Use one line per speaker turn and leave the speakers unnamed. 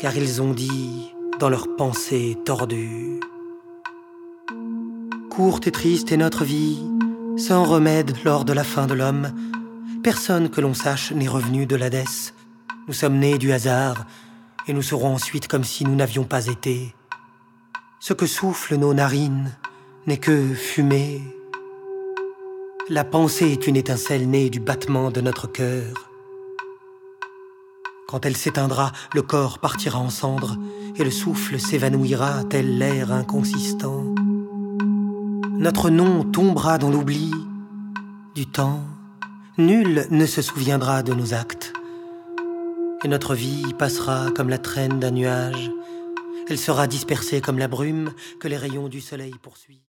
car ils ont dit dans leurs pensées tordues. Courte et triste est notre vie, sans remède lors de la fin de l'homme. Personne que l'on sache n'est revenu de l'Hadès. Nous sommes nés du hasard, et nous serons ensuite comme si nous n'avions pas été. Ce que soufflent nos narines n'est que fumée. La pensée est une étincelle née du battement de notre cœur. Quand elle s'éteindra, le corps partira en cendres, et le souffle s'évanouira tel l'air inconsistant. Notre nom tombera dans l'oubli du temps. Nul ne se souviendra de nos actes. Et notre vie passera comme la traîne d'un nuage. Elle sera dispersée comme la brume que les rayons du soleil poursuivent.